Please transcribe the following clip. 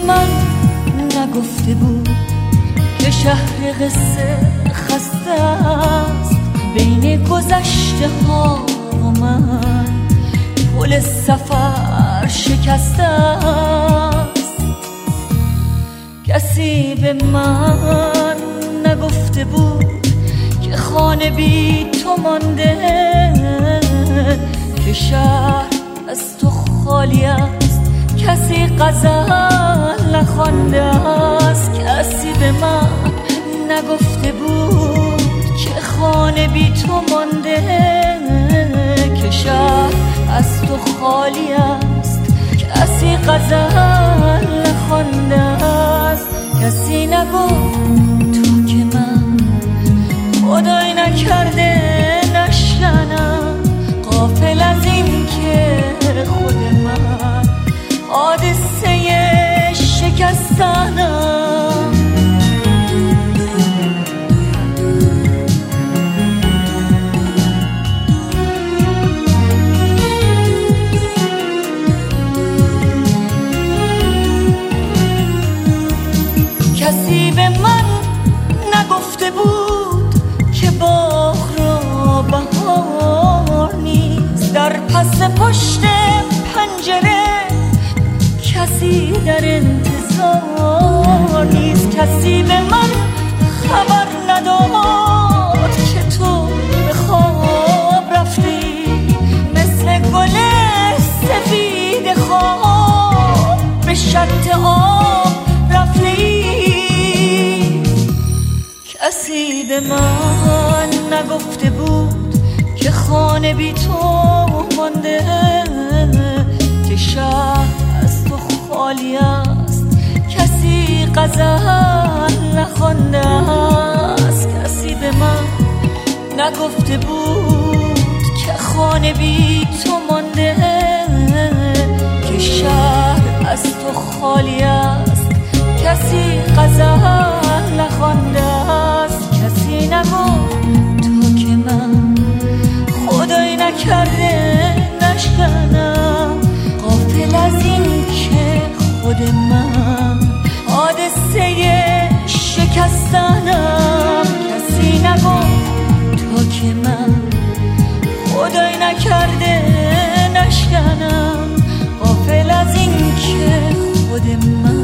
من نگفته بود که شهر قصه خسته است، بین گذشته ها و من پل سفر شکسته است. کسی به من نگفته بود که خانه بی تو مانده، که شهر از تو خالی است، کسی غزل نخوانده است. کسی به من نگفته بود که خانه بی تو مانده، که شهر از تو خالی است، کسی غزل نخوانده است. کسی نگفت تو که من خدای نکرده نشکنم، غافل از این که خود من حادثه شکستنم. کسی به من نگفته بود که باغ را بهار نیست، در پس پشت پنجره کسی در انتظار نیست. کسی به من خبر نداد که تو به خواب رفتی، مثل گل سفید خواب به شط آب رفتی. کسی به من نگفته بود که خانه بی تو مانده، که شهر از تو خالی است، کسی غزل نخوانده است. کسی به من نگفته بود که خانه بی تو مانده، که شهر از تو خالی است، کسی غزل نخوانده است. کسی نگفت تو که من خدای نکرده نشکنم، غافل از این که خود من حادثه شکستنم. کسی نگفت تو که من خدای نکرده نشکنم، غافل از این که خود من